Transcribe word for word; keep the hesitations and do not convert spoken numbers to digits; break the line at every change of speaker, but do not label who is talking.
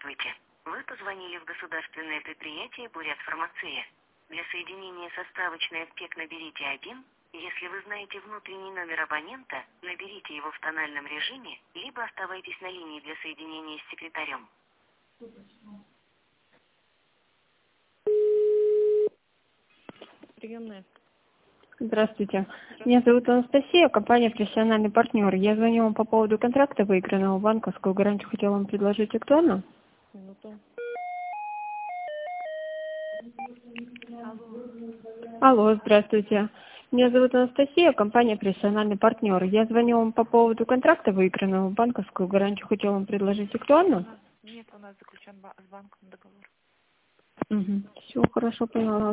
Здравствуйте. Вы позвонили в государственное предприятие «Бурятфармация». Для соединения со справочной аптек наберите один. Если вы знаете внутренний номер абонента, наберите его в тональном режиме, либо оставайтесь на линии для соединения с секретарем.
Приемная.
Здравствуйте. Меня зовут Анастасия, компания «Профессиональный партнер». Я звоню вам по поводу контракта, выигранного банковскую гарантию. Хотела вам предложить актуально.
Минуту.
Алло, здравствуйте. Меня зовут Анастасия, компания «Профессиональный партнер». Я звоню вам по поводу контракта, выигранного банковскую гарантию. Хотела вам предложить актуально.
Нет, у нас заключен ба- с банком договор.
Угу. Все, хорошо, поняла.